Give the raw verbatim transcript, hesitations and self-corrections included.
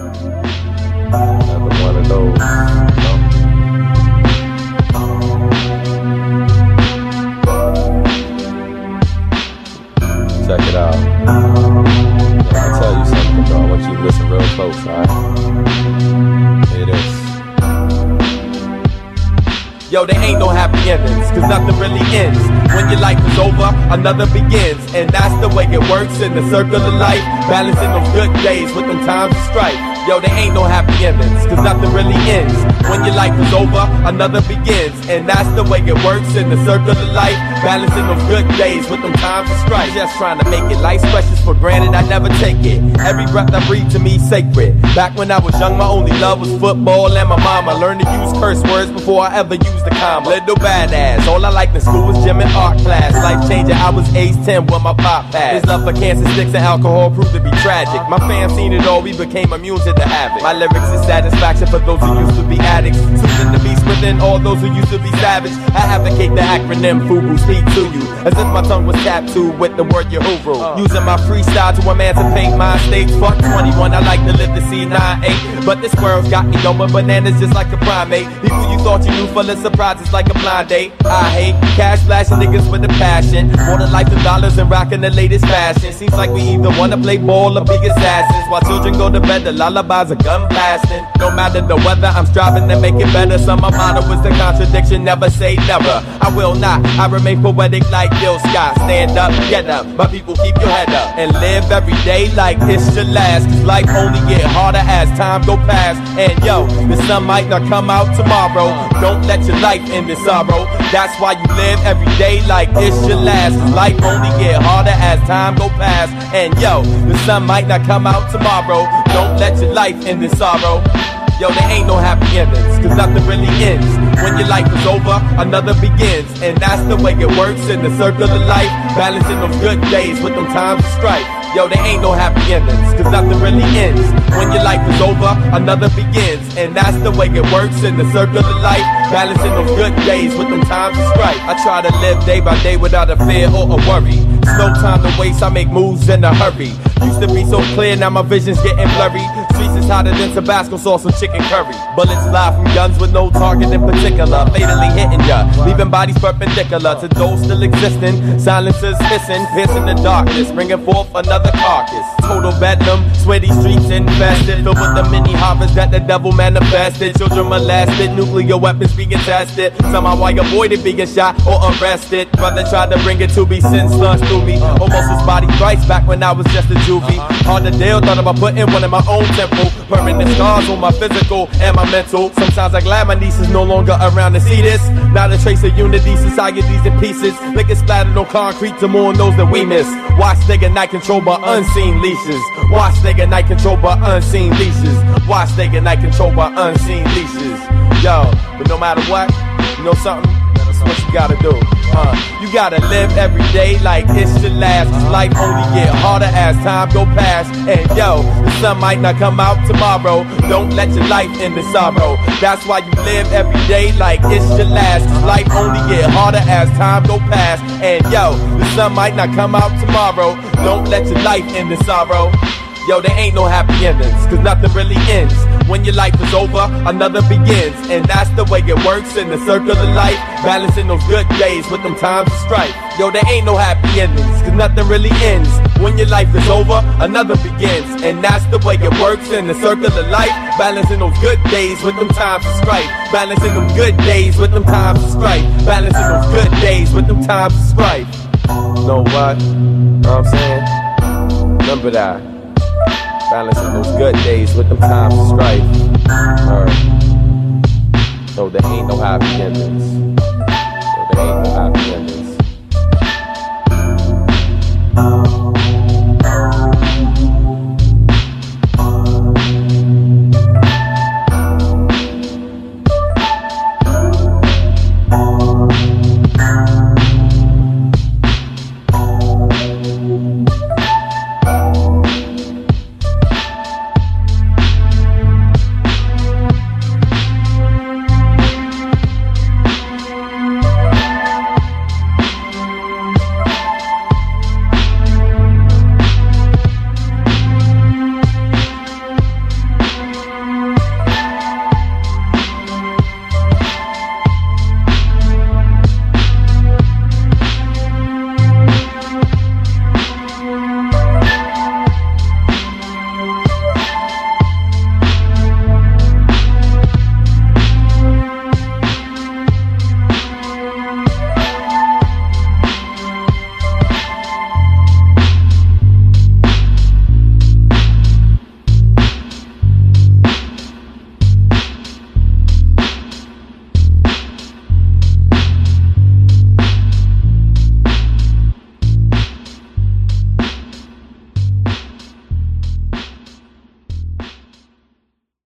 Another one of those, you know? Check it out. Yeah, I'll tell you something, bro. I want you to listen real close, alright? Here it is. Yo, there ain't no happy endings, cause nothing really ends. When your life is over, another begins. And that's the way it works in the circle of life, balancing those good days with them times of strife. Yo, there ain't no happy endings, cause nothing really ends. When your life is over, another begins. And that's the way it works in the circle of life, balancing those good days with them times of strife. Just trying to make it. Life's precious, for granted, I never take it. Every breath I breathe to me sacred. Back when I was young, my only love was football and my mama. Learned to use curse words before I ever used the comma. Little badass, all I liked in school was gym and art class. Life changer, I was age ten when my pop passed. His love for cancer, sticks, and alcohol proved to be tragic. My fam seen it all, we became immune to the havoc. My lyrics is satisfaction for those who used to be addicts, soothing the beast within all those who used to be savage. I advocate the acronym FUBU, speak to you as if my tongue was tattooed with the word Yahoo. Using my freestyle to emancipate my states. Fuck twenty-one, I like to live to see nine eight. But this squirrel's got me going bananas just like a primate. People you thought you knew full of surprises like a blind date. I hate cash flashing niggas with a passion, more than life and dollars and rocking the latest fashion. Seems like we either wanna play ball or be assassins, while children go to bed, the lullabies are gun blasting. No matter the weather, I'm striving to make it better. So my motto is the contradiction, never say never. I will not, I remain poetic like Gil Scott. Stand up, get up, my people keep your head up, and live every day like it's your last. Cause life only get harder as time go past. And yo, the sun might not come out tomorrow. Don't let your life end in sorrow. That's why you live every day like it's your last. Cause life only get harder as time go past. And yo, the sun might not come out tomorrow. Don't let your life end in sorrow. Yo, there ain't no happy endings, cause nothing really ends. When your life is over, another begins. And that's the way it works in the circle of life, balancing those good days with them times of strife. Yo, there ain't no happy endings, cause nothing really ends. When your life is over, another begins. And that's the way it works in the circle of life, balancing those good days with them times of strife. I try to live day by day without a fear or a worry. There's no time to waste, I make moves in a hurry. Used to be so clear, now my vision's getting blurry. Streets is hotter than Tabasco sauce and chicken curry. Bullets fly from guns with no target in particular, fatally hitting ya, leaving bodies perpendicular to those still existing. Silencers hissing, piercing the darkness, bringing forth another carcass. Total bedlam, sweaty streets infested, filled with the many horrors that the devil manifested. Children molested, nuclear weapons being tested. Somehow I avoided being shot or arrested. Brother tried to bring it to me, sin slunched through me. Almost his body thrice back when I was just a juvie. Hard to deal, thought about putting one in my own temple. Permanent scars on my physical and my mental. Sometimes I'm glad my niece is no longer around to see this. Not a trace of unity, society's in pieces. Liquor splattered on concrete to mourn those that we miss. Watch nigga night controlled by unseen leashes. Watch nigga night controlled by unseen leashes. Watch nigga night controlled by unseen leashes. Yo, but no matter what, you know something? That's what you gotta do. Uh, you gotta live every day like it's your last. Cause life only get harder as time go past. And yo, the sun might not come out tomorrow. Don't let your life end in sorrow. That's why you live every day like it's your last. Cause life only get harder as time go past. And yo, the sun might not come out tomorrow. Don't let your life end in sorrow. Yo, there ain't no happy endings, cause nothing really ends. When your life is over, another begins. And that's the way it works in the circle of life, balancing those good days with them times of strife. Yo, there ain't no happy endings, cause nothing really ends. When your life is over, another begins. And that's the way it works in the circle of life, balancing those good days with them times of strife. Balancing them good days with them times of strife. Balancing those good days with them times of strife. Know what? Know what I'm saying? Remember that. Balancing those good days with them times of strife. Or, so there ain't no happy endings. So there ain't no happy endings.